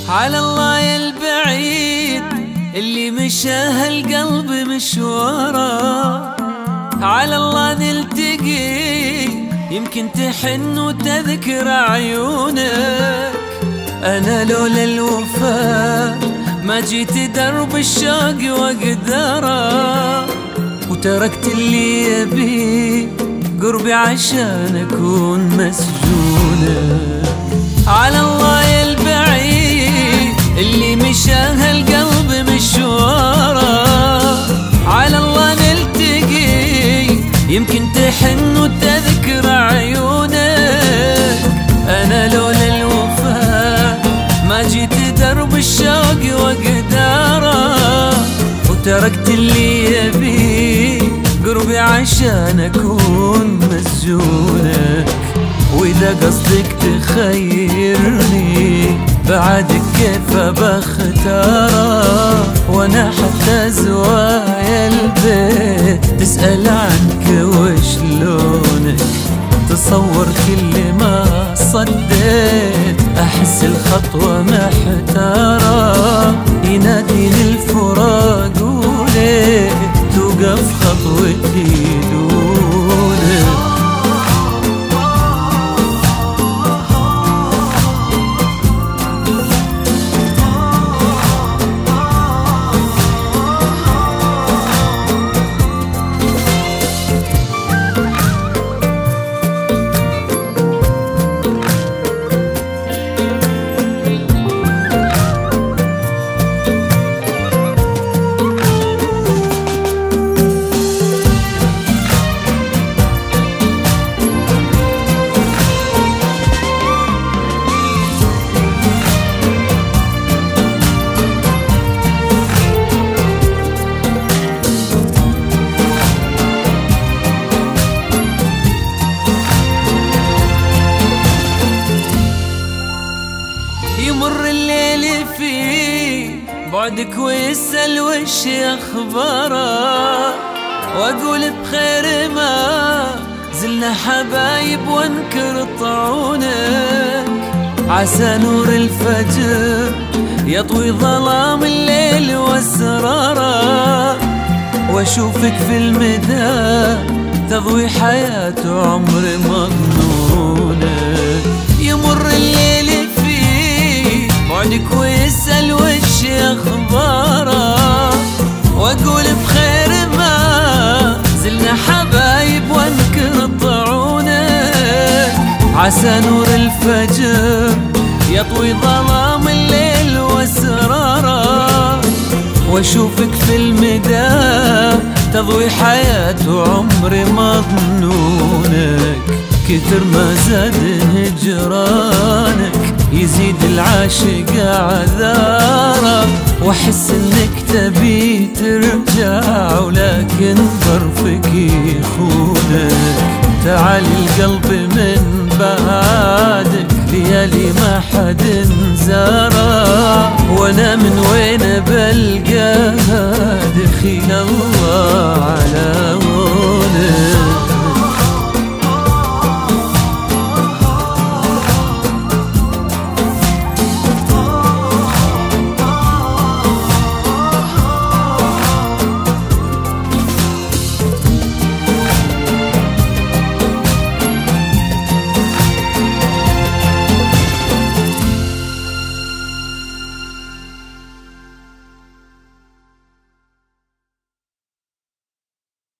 على الله يا البعيد اللي مشاه القلب مشواره، على الله نلتقي يمكن تحن وتذكر عيونك. أنا لولا الوفاء ما جيت درب الشوق وقدره، وتركت اللي يبي قربي عشان أكون مسجونك. على الله يا البعيد اللي مشاه القلب مشواره، على الله نلتقي يمكن تحن وتذكر عيونك. أنا لولا الوفاء ما جيت درب الشوق وقداره، وتركت اللي يبي قربي عشان أكون مسجونك. وإذا قصدك تخيرني بعدك كيف بختاره، وأنا حتى زوايا البيت تسأل عنك وشلونك. تصور كل ما صديت أحس الخطوة محتارة، يناديني الفراق وليه توقف خطوتي دونك. يمر الليل في بعدك ويسأل وش أخباره، وأقول بخير ما زلنا حبايب وانكر طعونك. عسى نور الفجر يطوي ظلام الليل واسراره، واشوفك في المدى تضوي حياة عمر مظنونك. يمر الليل بعدك ويسأل وش أخباره، وأقول بخير ما زلنا حبايب وانكر طعونك. عسى نور الفجر يطوي ظلام الليل واسراره، واشوفك في المدى تضوي حياة عمر مظنونك. كتر ما زاد هجرانك يزيد العاشق عذاره، واحس انك تبي ترجع ولكن ظرفك يخونك. تعال القلب من بعدك ليالي ما حد زاره، وانا من وين بلقاها دخيل الله على